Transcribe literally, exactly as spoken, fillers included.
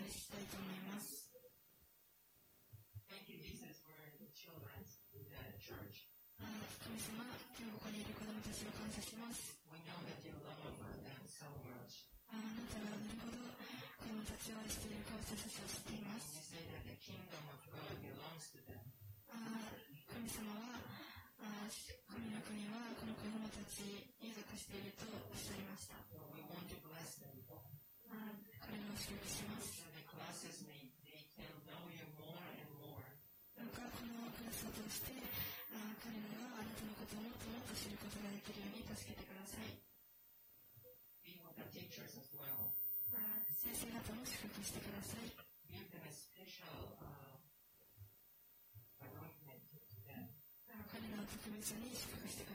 したいと思います。 Thank you, Jesus, for the children in the church. 神様、今日ここにいる子供たちを感謝します。 We know that you love them so much. あなたがどれほど子供たちを愛しているか私たちは知っています。 You say that the kingdom of God belongs to them. 神様は神の国はこの子供たちに属しているとおっしゃいました。 We want to bless them. 彼らを祝福します。 So the classes may they can know you more and more. どうかこのクラスを通して彼らがあなたのことをもっともっと知ることができるように助けてください。 Be with the teachers as well. 先生方も祝福してください。 Give them a special uh, anointment to them. 彼らを特別に祝福してください。